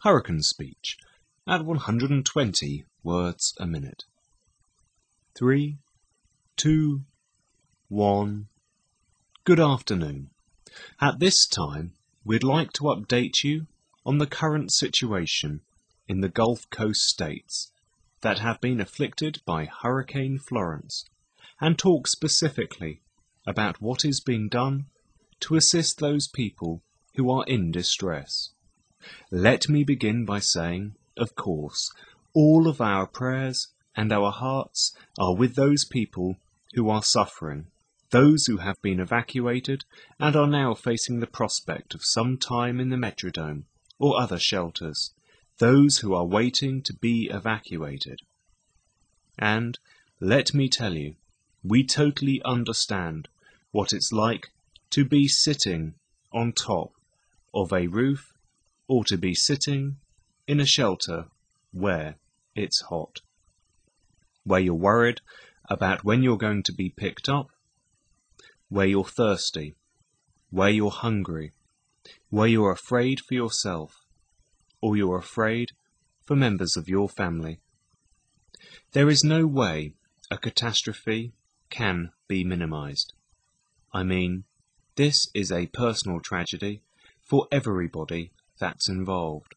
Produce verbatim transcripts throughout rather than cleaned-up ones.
hurricane speech at one hundred twenty words a minute. Three, two, one. Good afternoon. At this time, we'd like to update you on the current situation in the Gulf Coast states that have been afflicted by Hurricane Florence, and talk specifically about what is being done to assist those people who are in distress. Let me begin by saying, of course, all of our prayers and our hearts are with those people who are suffering, those who have been evacuated and are now facing the prospect of some time in the Metrodome or other shelters, those who are waiting to be evacuated. And let me tell you, we totally understand what it's like to be sitting on top of a roof or to be sitting in a shelter where it's hot, where you're worried about when you're going to be picked up, where you're thirsty, where you're hungry, where you're afraid for yourself, or you're afraid for members of your family. There is no way a catastrophe can be minimized. I mean, this is a personal tragedy for everybody that's involved.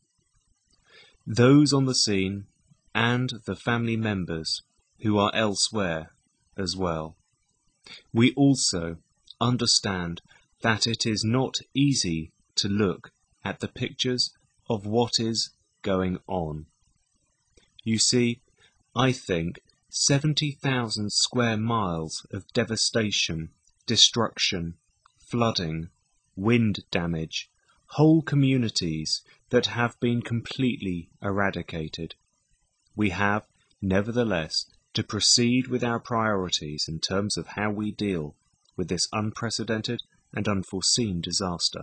Those on the scene and the family members who are elsewhere as well. We also understand that it is not easy to look at the pictures of what is going on. You see, I think seventy thousand square miles of devastation, destruction, flooding, wind damage, whole communities that have been completely eradicated. We have, nevertheless, to proceed with our priorities in terms of how we deal with this unprecedented and unforeseen disaster.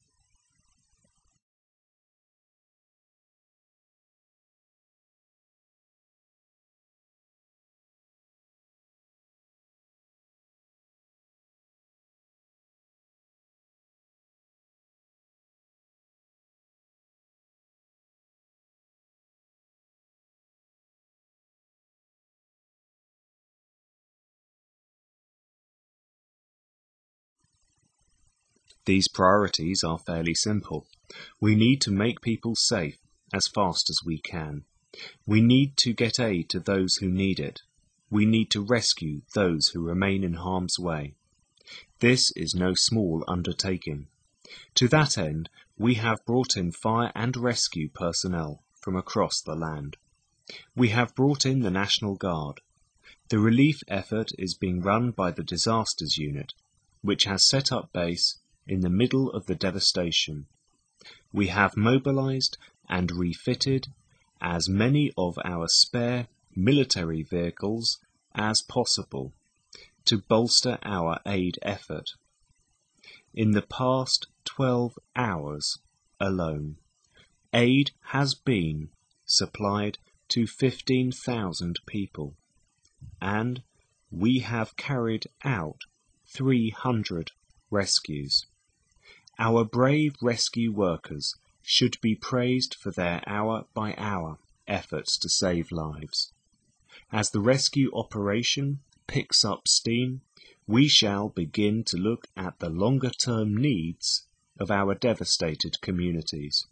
These priorities are fairly simple. We need to make people safe as fast as we can. We need to get aid to those who need it. We need to rescue those who remain in harm's way. This is no small undertaking. To that end, we have brought in fire and rescue personnel from across the land. We have brought in the National Guard. The relief effort is being run by the Disasters Unit, which has set up base in the middle of the devastation. We have mobilized and refitted as many of our spare military vehicles as possible to bolster our aid effort. In the past twelve hours alone, aid has been supplied to fifteen thousand people, and we have carried out three hundred rescues. Our brave rescue workers should be praised for their hour-by-hour efforts to save lives. As the rescue operation picks up steam, we shall begin to look at the longer-term needs of our devastated communities.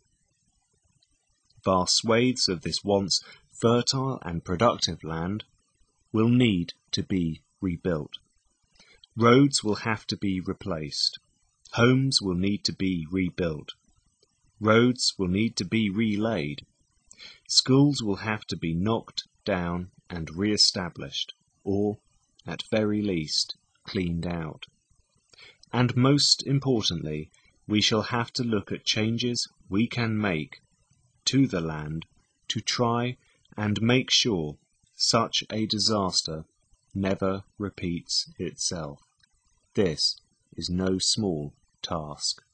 Vast swathes of this once fertile and productive land will need to be rebuilt. Roads will have to be replaced. Homes will need to be rebuilt. Roads will need to be relaid. Schools will have to be knocked down and re-established, or, at very least, cleaned out. And most importantly, we shall have to look at changes we can make to the land to try and make sure such a disaster never repeats itself. This is no small task.